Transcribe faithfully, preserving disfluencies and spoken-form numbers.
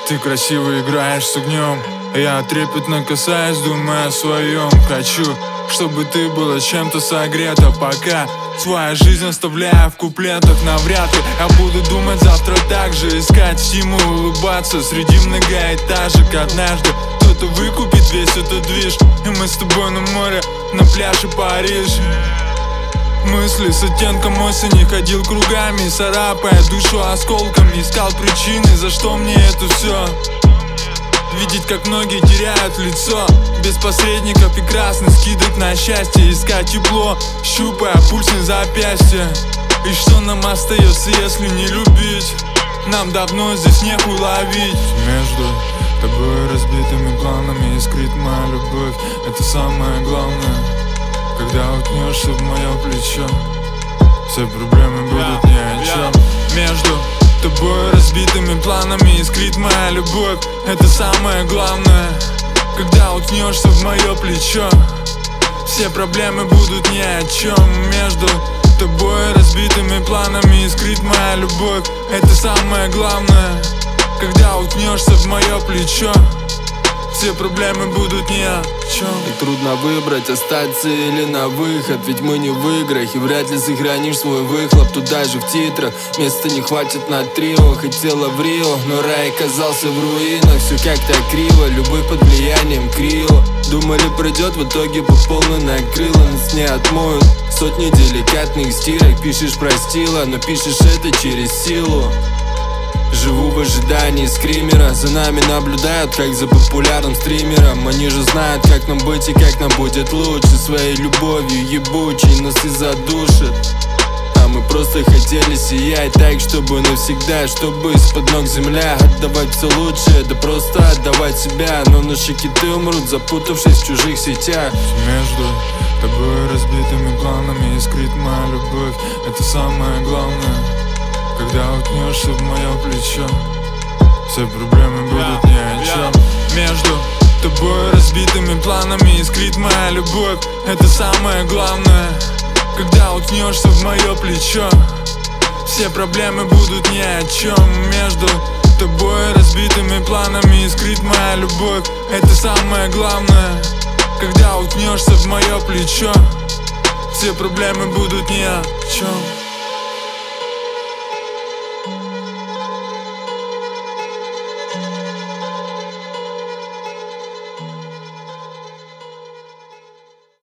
Ты красиво играешь с огнем, я трепетно касаюсь, думая о своем. Хочу, чтобы ты была чем-то согрета, пока своя жизнь оставляя в куплетах. Навряд ли я буду думать завтра так же, искать стимул, улыбаться среди многоэтажек. Однажды кто-то выкупит весь этот движ, и мы с тобой на море, на пляже Париж. Мысли с оттенком осени, ходил кругами, царапая душу осколками, искал причины, за что мне это все. Видеть, как многие теряют лицо, без посредников и красных скидок на счастье. Искать тепло, щупая пульс на запястье. И что нам остается, если не любить? Нам давно здесь нехуй ловить. Между тобой разбитыми планами искрит моя любовь. Это самое главное. Когда уткнешься в мое плечо, все проблемы будут ни о чем. Между тобой разбитыми планами искрит моя любовь. Это самое главное. Когда уткнешься в мое плечо, все проблемы будут ни о чем. Между тобой разбитыми планами искрит моя любовь. Это самое главное. Когда уткнешься в мое плечо, все проблемы будут ни о чем. И трудно выбрать, остаться или на выход, ведь мы не в играх, и вряд ли сохранишь свой выхлоп. Тут даже в титрах места не хватит на трио. Хотела в Рио, но рай оказался в руинах. Все как-то криво, любовь под влиянием крио. Думали пройдет, в итоге по полной накрыло. Нас не отмоют сотни деликатных стирок. Пишешь простила, но пишешь это через силу. Живу в ожидании скримера. За нами наблюдают, как за популярным стримером. Они же знают, как нам быть и как нам будет лучше. Своей любовью ебучей нас и задушат. А мы просто хотели сиять так, чтобы навсегда, чтобы из-под ног земля. Отдавать все лучшее, да просто отдавать себя. Но наши киты умрут, запутавшись в чужих сетях. Между тобой разбитыми планами искрит моя любовь. Это самое главное. Когда уткнешься в мое плечо, все проблемы будут ни о чем. Между тобой разбитыми планами искрит моя любовь. Это самое главное. Когда уткнешься в мое плечо, все проблемы будут ни о чем. Между тобой разбитыми планами искрит моя любовь. Это самое главное. Когда уткнешься в мое плечо, все проблемы будут ни о чем.